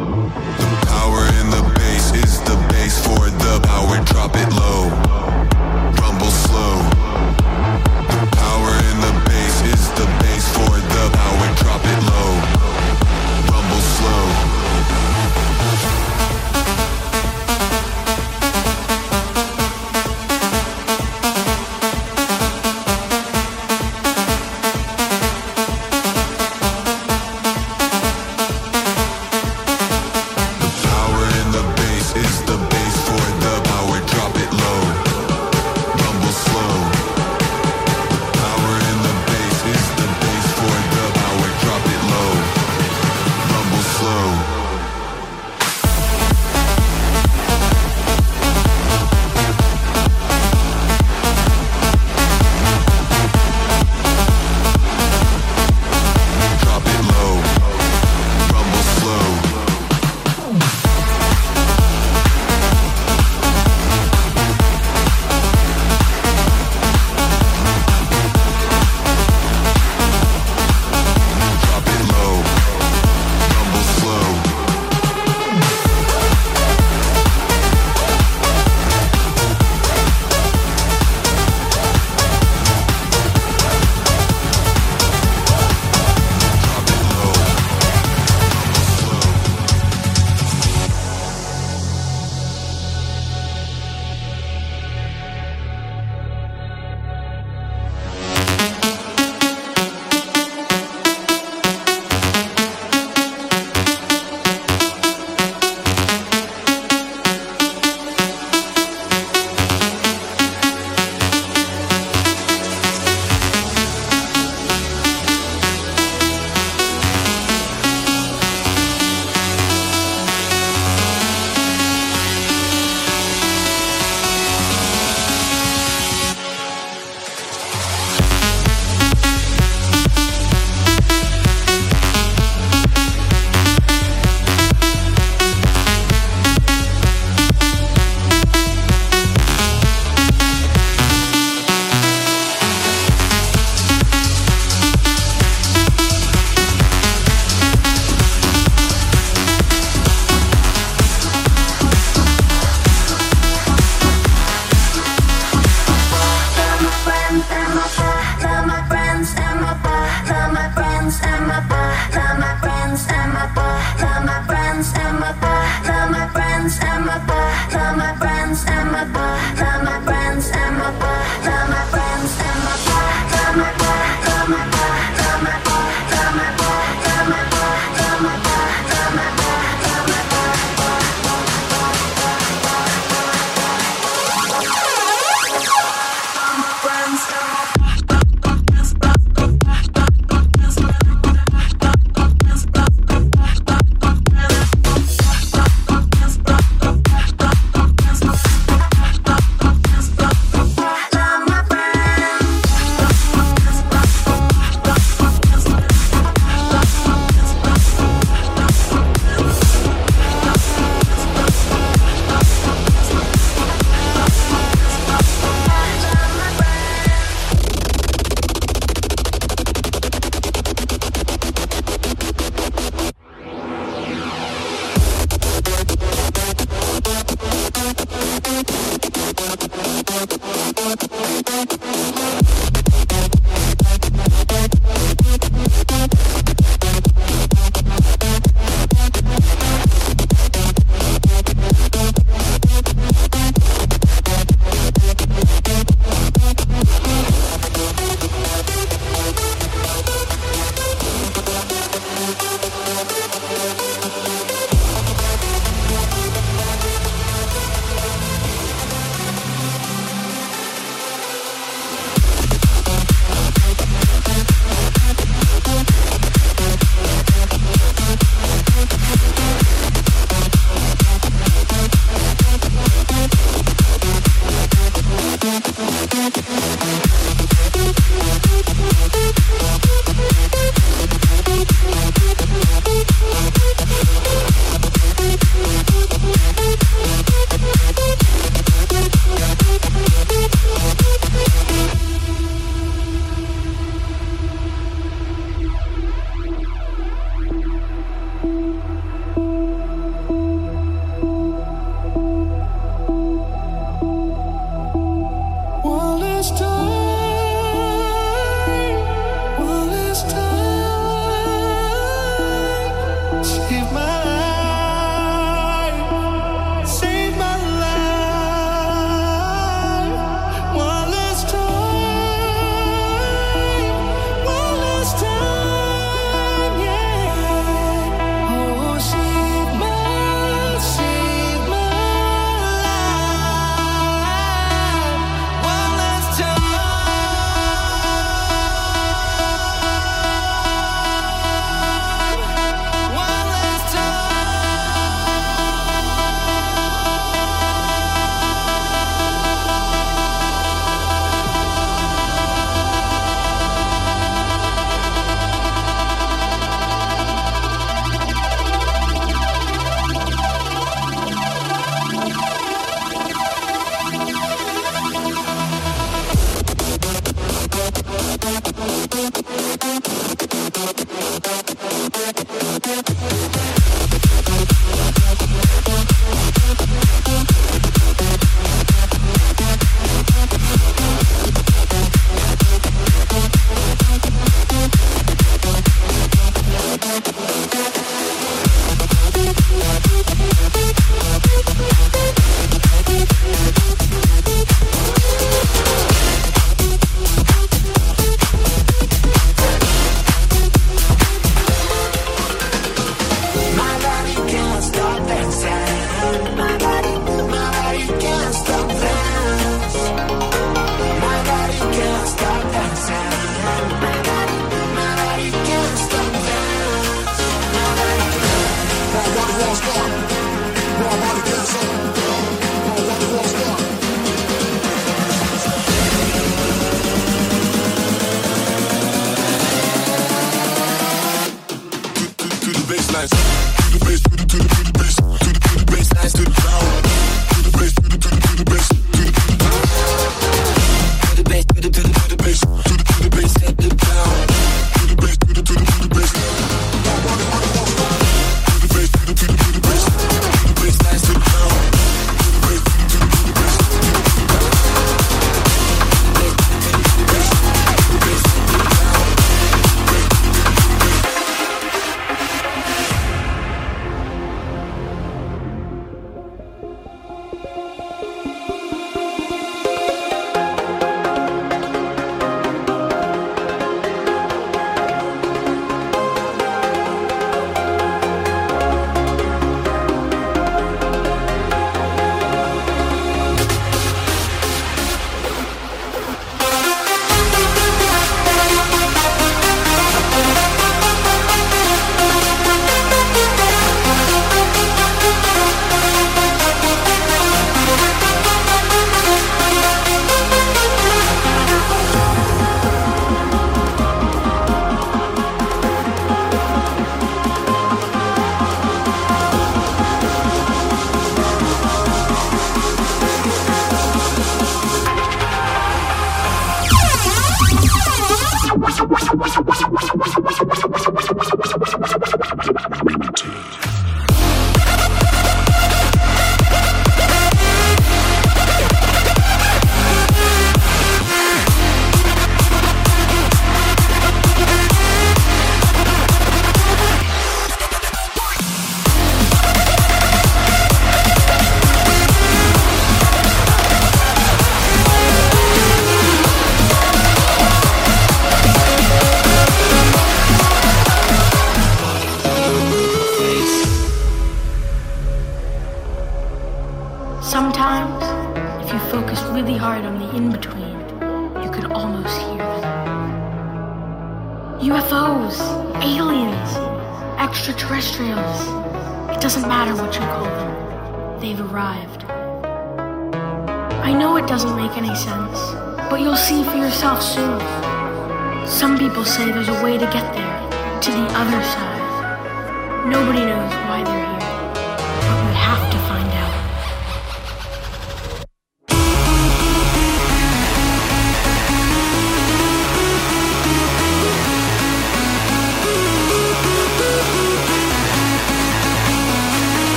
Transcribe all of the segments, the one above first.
Power in the bass is the bass for the power, drop it low, rumble slow. Power in the bass is the bass for the power, drop it low, rumble slow. The power in the bass is the bass for the power, drop it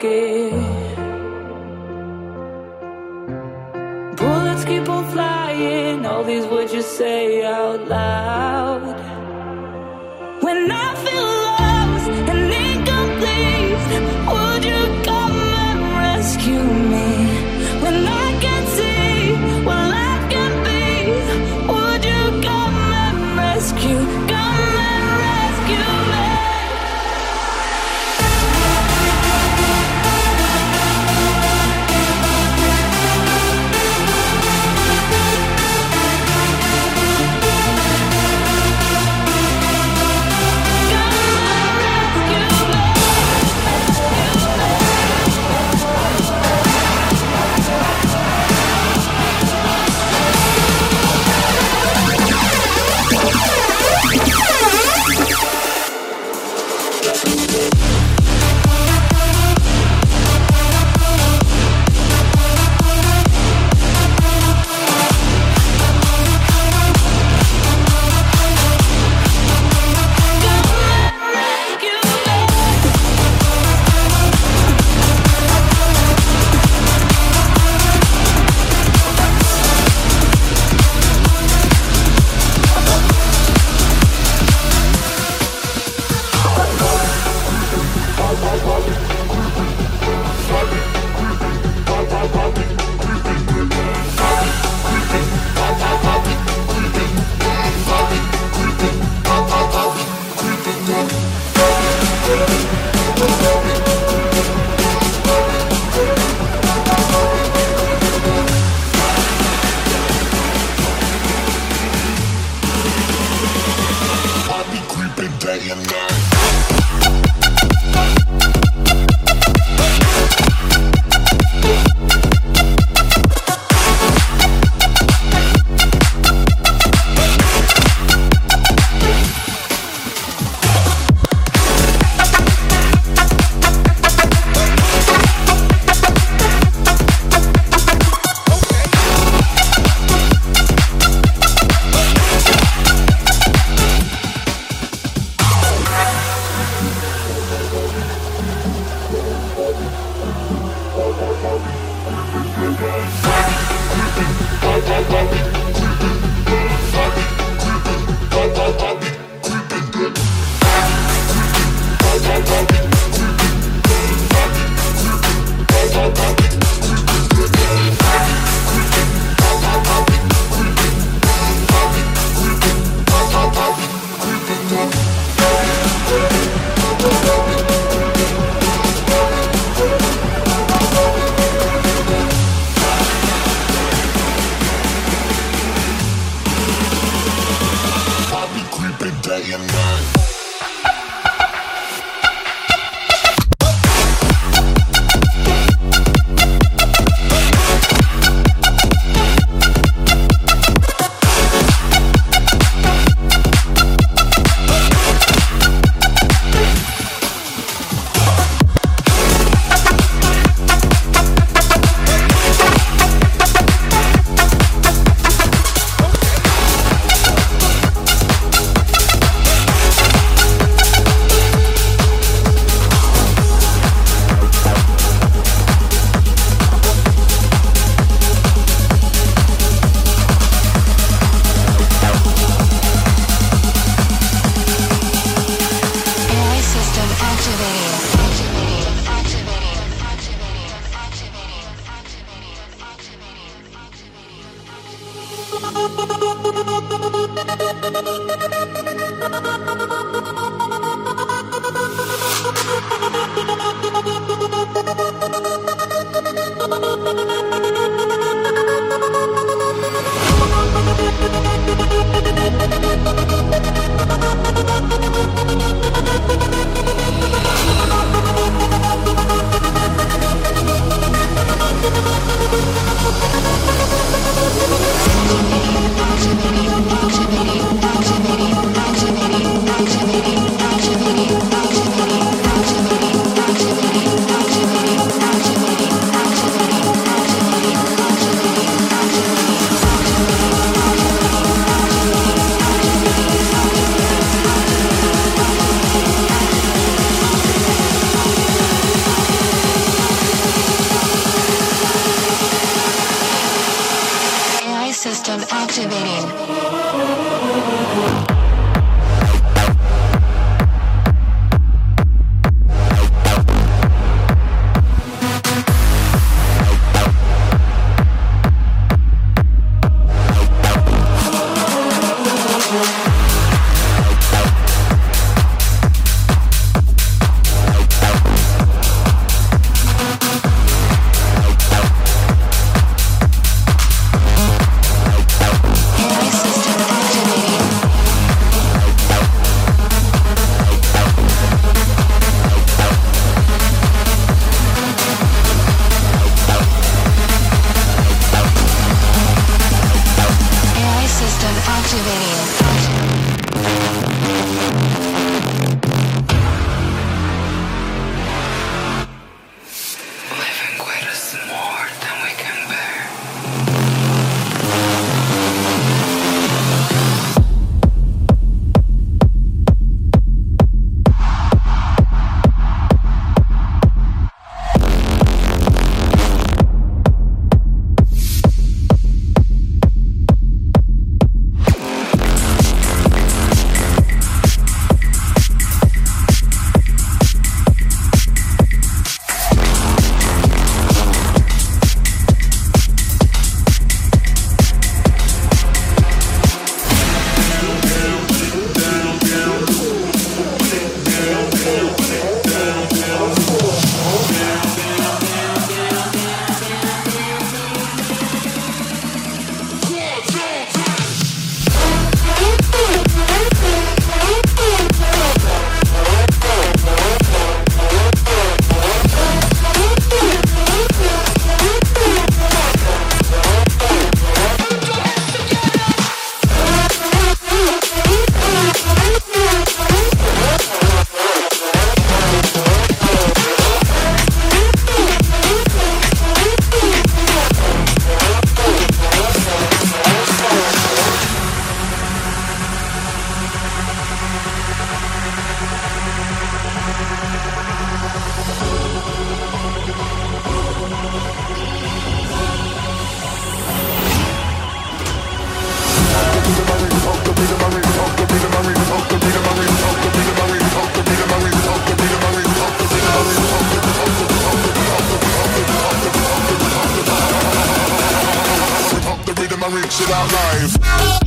scared. Bullets keep on flying, all these words you say out loud. When I feel lost and incomplete, would you come and rescue me? When I can't see what life can be, would you come and rescue me? activating. Shit out live.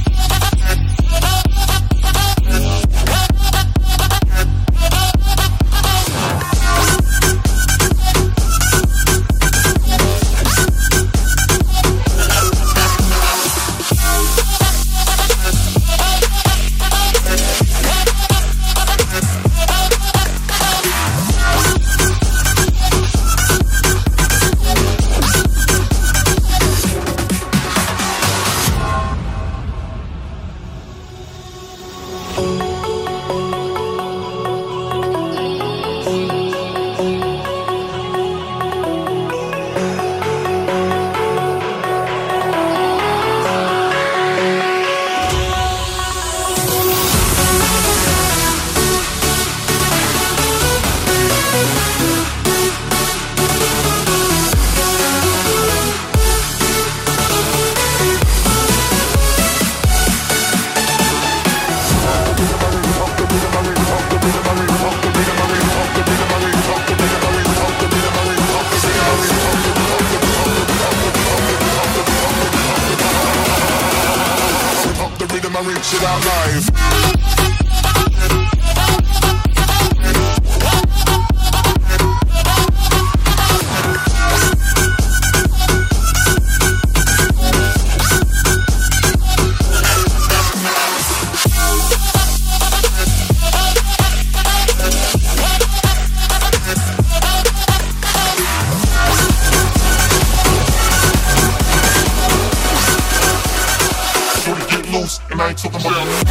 Shit out live. And I ain't talking about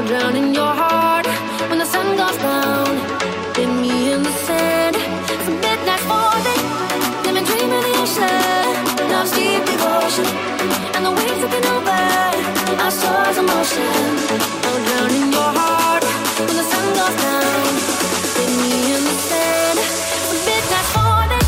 drown in your heart when the sun goes down. Leave me in the sand, it's a midnight falling. Let me dream of the ocean, love's deep devotion, and the waves taking over our souls in motion. I'll drown in your heart when the sun goes down. Leave me in the sand, it's a midnight falling.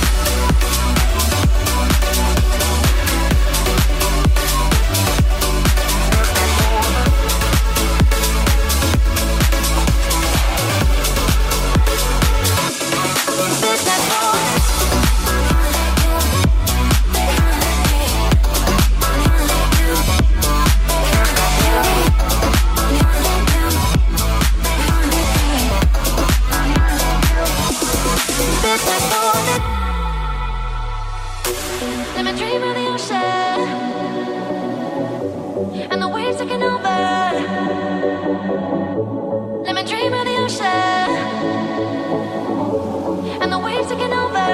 Let me dream of the ocean and the waves taking over. Let me dream of the ocean and the waves taking over.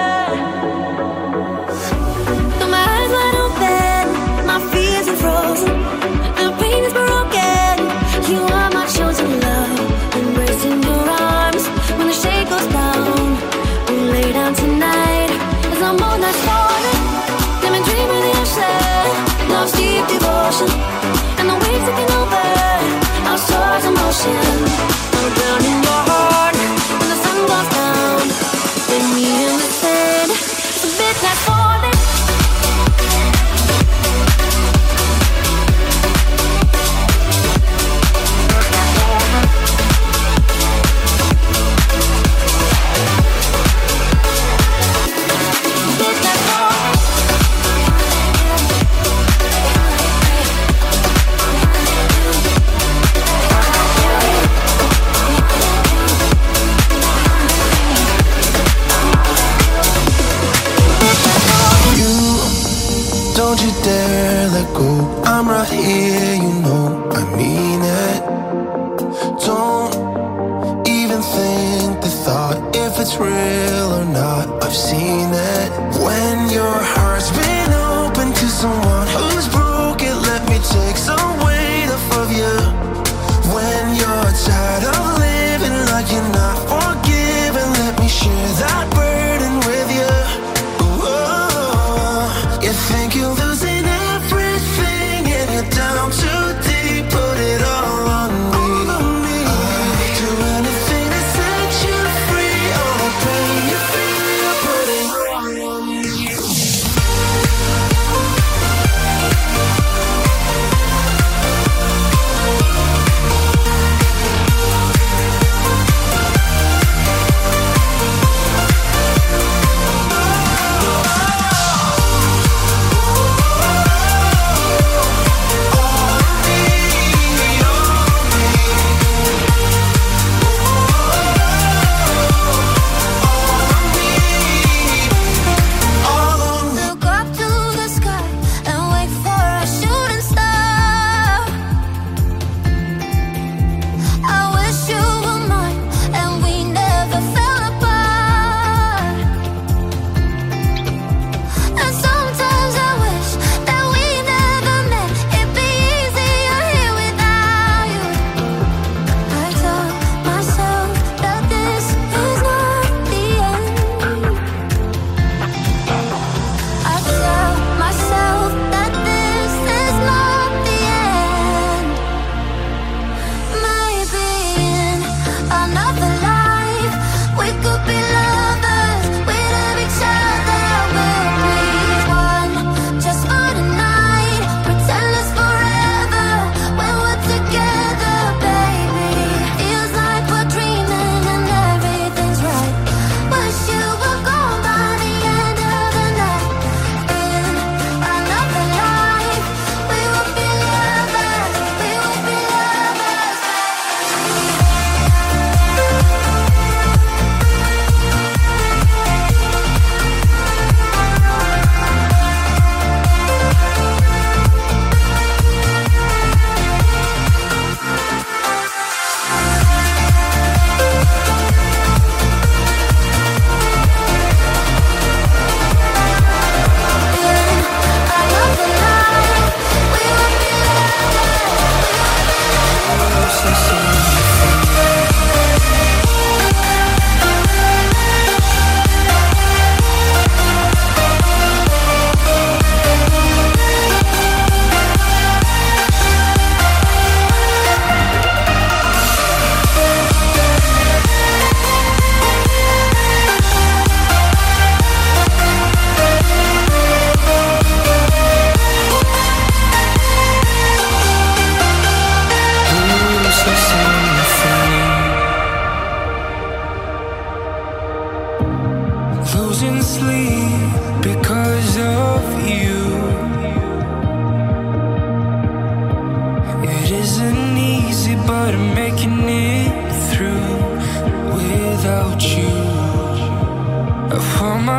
Though my eyes wide open, my fears are frozen, the pain is broken. You are my chosen love, embraced in your arms when the shade goes down. We lay down tonight as the moonlight's falling. Let me dream of the ocean, love's deep devotion, and the waves taking over our souls in motion. I'll drown in your heart when the sun goes down. Leave me in the sand, the midnight falling. Don't you dare let go. I'm right here, you know I mean it. Don't even think the thought if it's real or not. I've seen it. When your heart's been open to someone who's broken, let me take some weight off of you. When you're tired of living like you're not forgiven, let me share that burden with you. You think you're losing everything and you're down too deep, put it all on me. I'd do anything to set you free. All the pain you feel, put it all on me.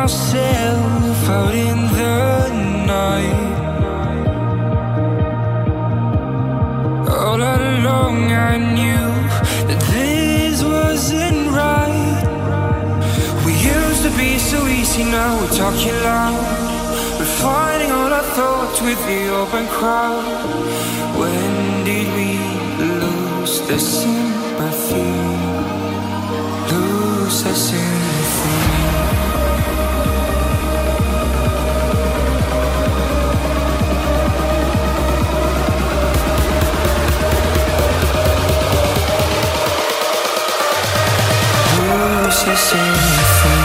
myself out in the night. All along I knew that this wasn't right. We used to be so easy, now we're talking loud. We're fighting all our thoughts with the open crowd. When did we lose the sympathy? Lose the sympathy. Lose the sympathy.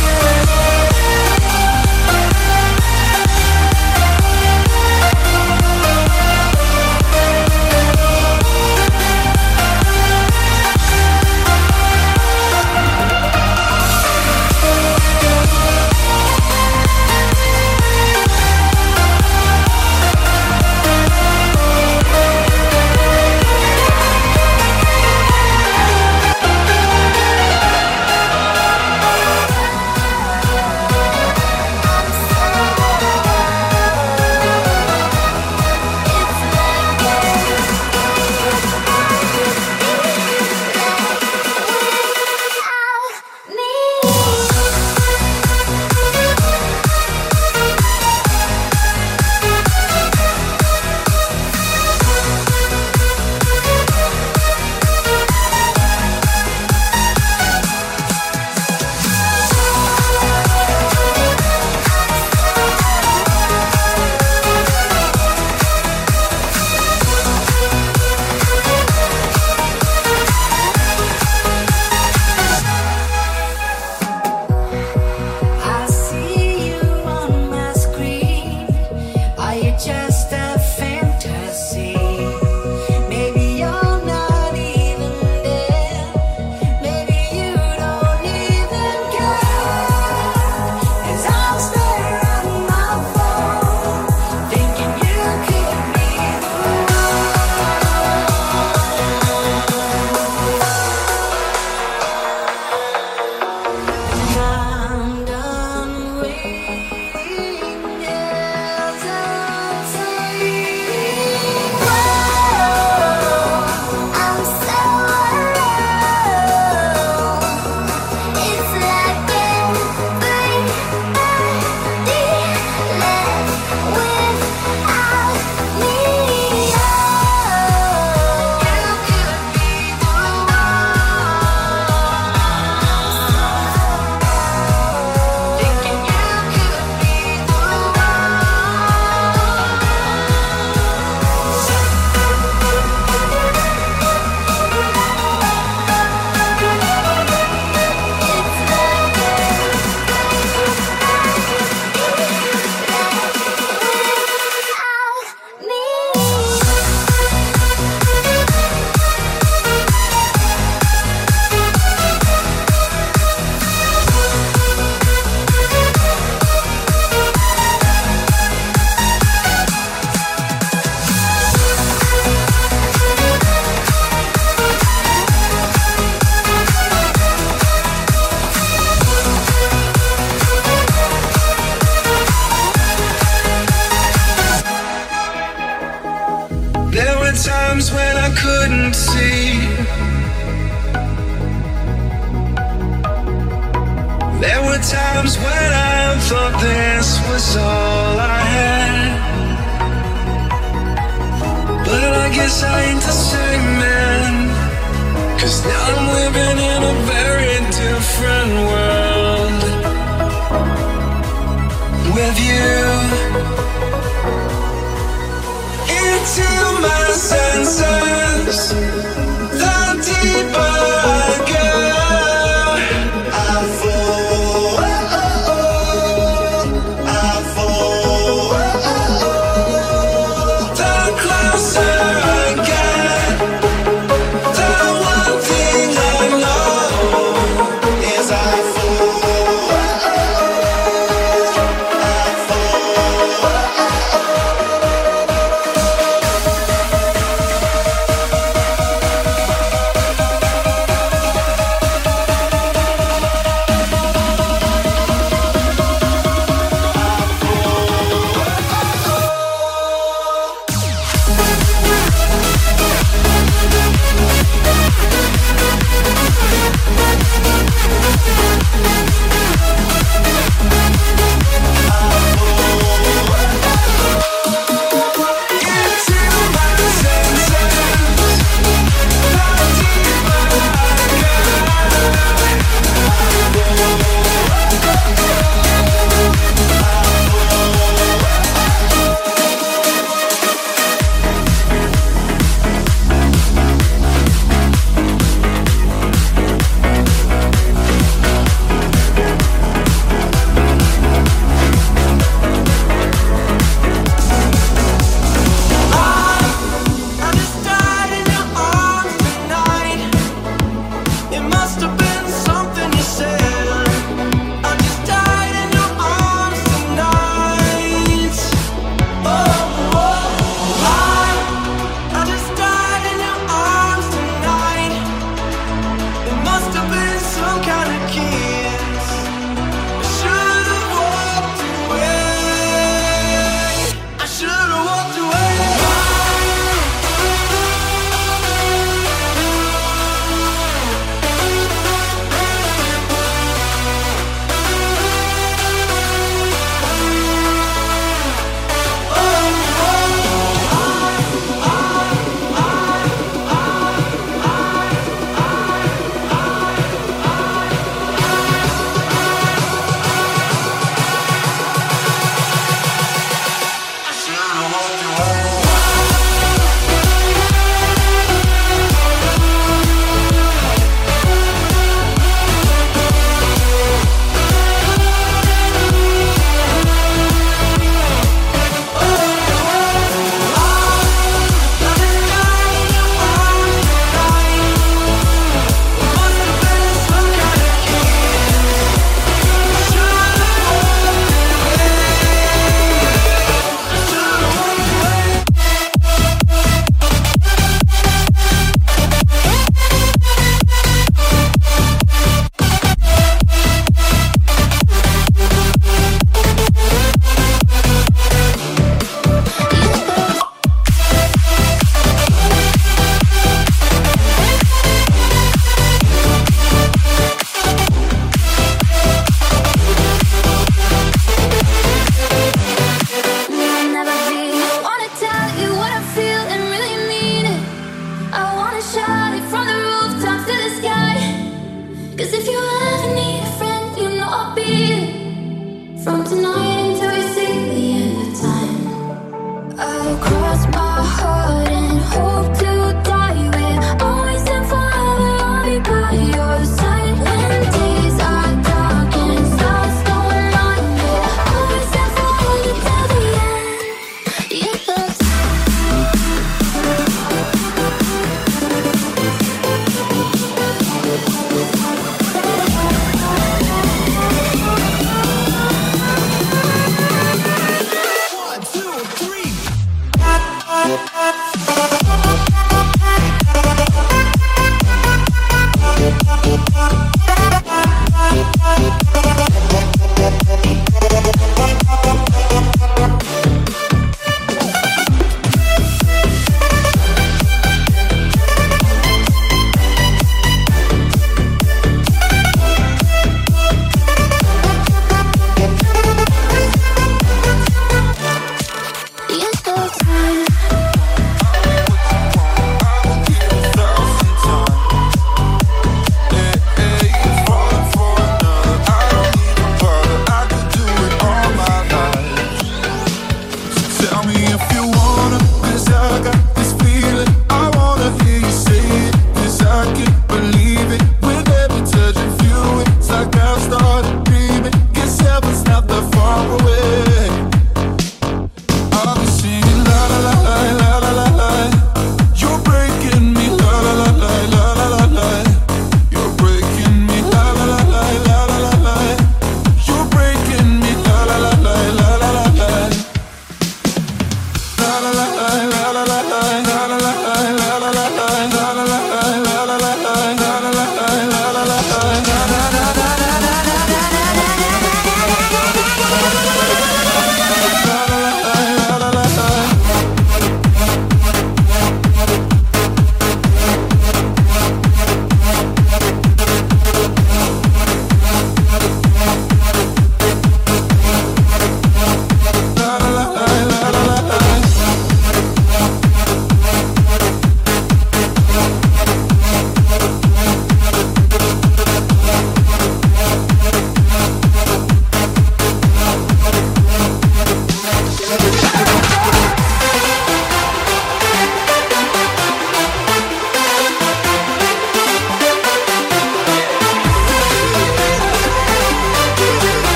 Times when I couldn't see. There were times when I thought this was all I had. But I guess I ain't the same man, 'cause now I'm living in a very different world with you. Into my senses, the deeper I go, I fall, I fall. The closer I get,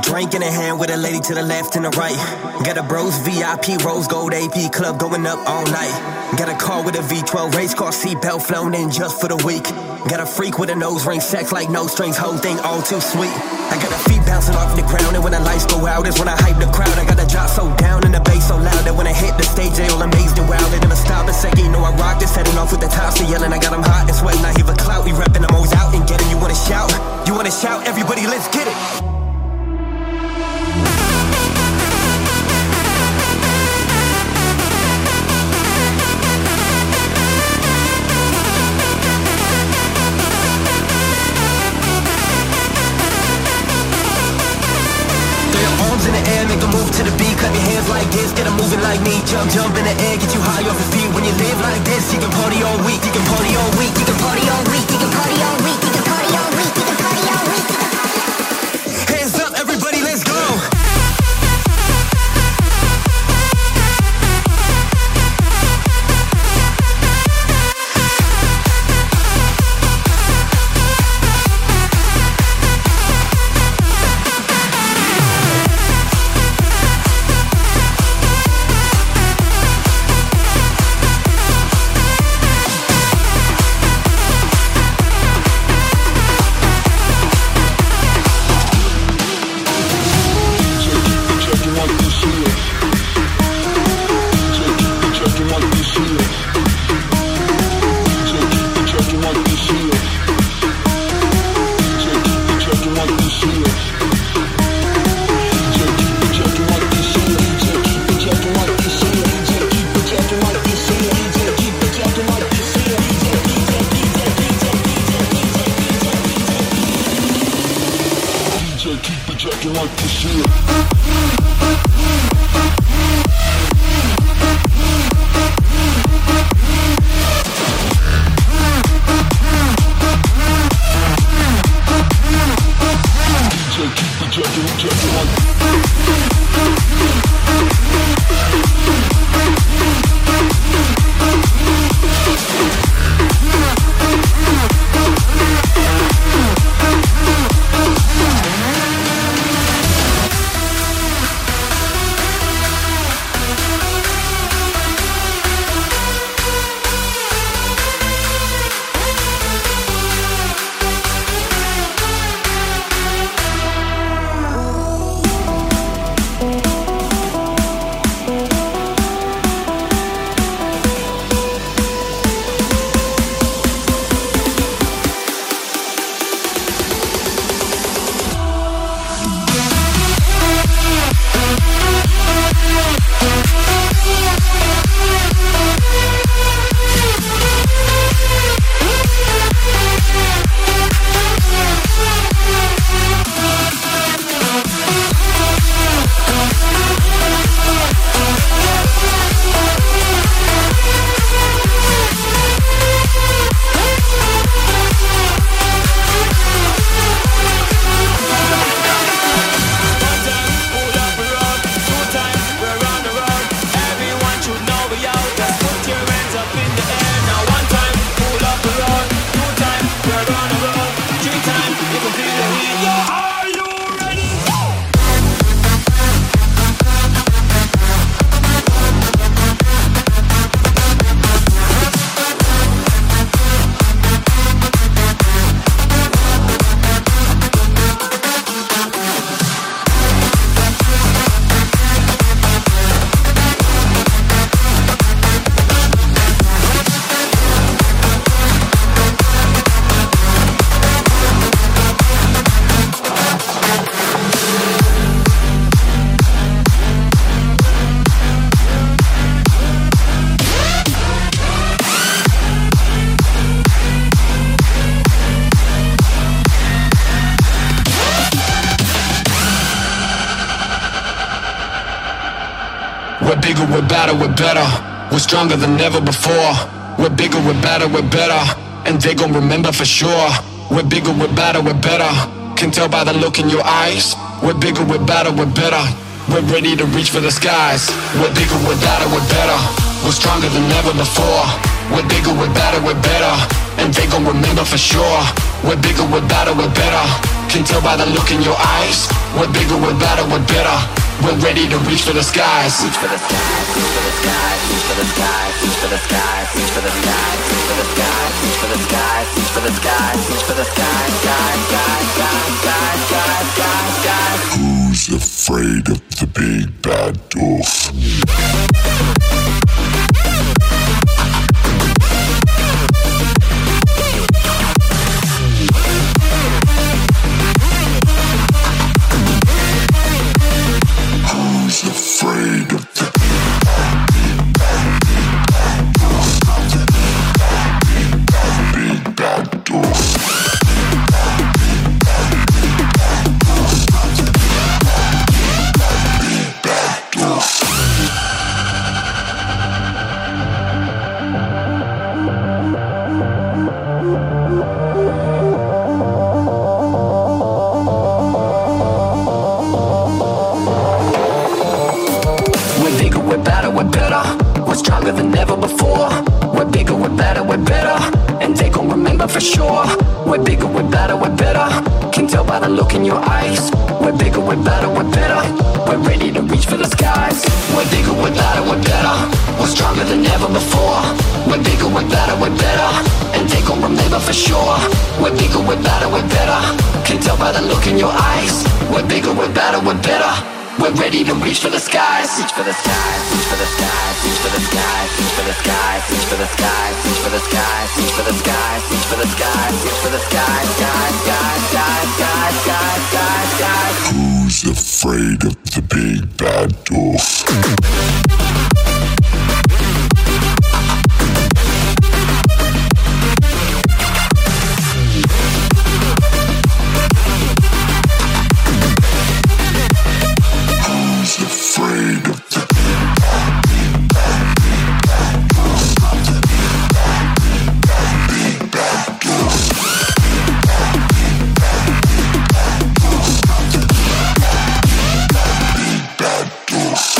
drink in a hand with a lady to the left and the right. Got a bros VIP rose gold AP club going up all night. Got a car with a V12 race car seatbelt flown in just for the week. Got a freak with a nose ring, sex like no strings, whole thing all too sweet. I got a feet bouncing off the ground, and when the lights go out, is when I hype the crowd. I got the drop so down and the bass so loud that when I hit the stage, they all amazed and wild. They never stop a second, you know I rock this, setting off with the tops, they yelling. I got them hot and sweating, I hear a clout. We repping, I'm always out and getting. You wanna shout? You wanna shout? Everybody, let's get it. In the air, make a move to the beat. Clap your hands like this, get 'em moving like me. Jump, jump in the air, get you high off your feet. When you live like this, you can party all week. You can party all week. You can party all week. You can party all week. You can party all week. You can party all week. Hands up, everybody, let's go. We're bigger, we're better, we're better. We're stronger than ever before. We're bigger, we're better, we're better. And they gon' remember for sure. We're bigger, we're better, we're better. Can tell by the look in your eyes. We're bigger, we're better, we're better. We're ready to reach for the skies. We're bigger, we're better, we're better. We're stronger than ever before. We're bigger, we're better, we're better. And they gon' remember for sure. We're bigger, we're better, we're better. Can tell by the look in your eyes. We're bigger, we're better, we're better. We're ready to reach for the skies. Reach for the skies, reach for the skies, reach for the skies, reach for the skies, reach for the skies, reach for the skies, reach for the skies, reach for the skies, reach for the skies, skies, skies, skies, skies, skies, skies, skies. Who's afraid of the big bad wolf? Who's afraid of the big bad wolf? Stronger than ever before. We're bigger, we're better, we're better. And they gon' remember for sure. We're bigger, we're better, we're better. Can tell by the look in your eyes. We're bigger, we're better, we're better. We're ready to reach for the skies. We're bigger, we're better, we're better. We're stronger than ever before. We're bigger, we're better, we're better. And they gon' remember for sure. We're bigger, we're better, we're better. Can tell by the look in your eyes. We're bigger, we're better, we're better. We're ready to reach for the skies. Reach for the skies, reach for the skies, reach for the skies, reach for the skies, reach for the skies, reach for the skies, reach for the skies, reach for the skies, reach for the skies, skies, skies, skies, skies, skies, skies, skies. Who's afraid of the big bad wolf? Afraid of the big bad wolf. Big bad wolf.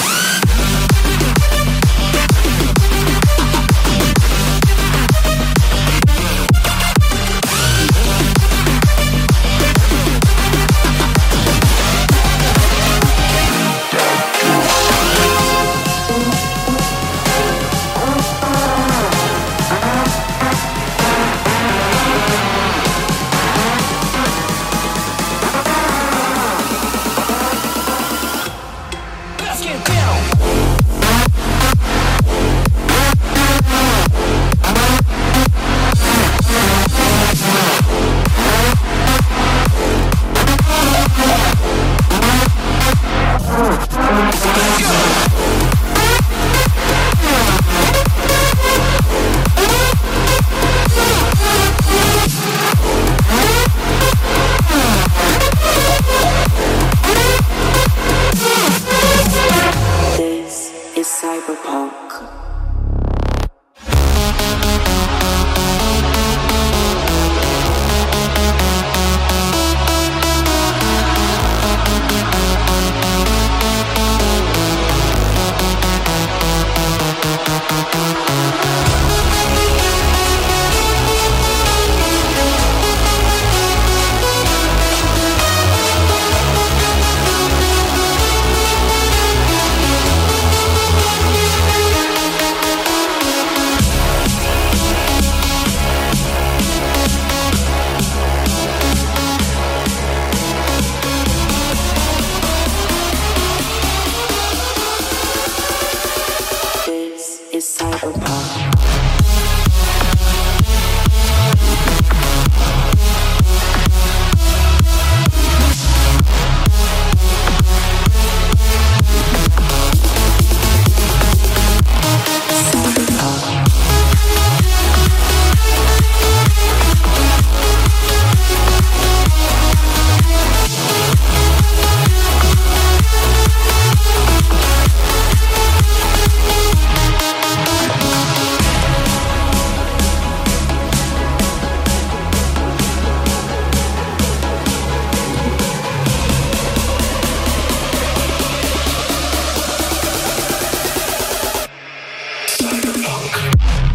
Cyberpunk.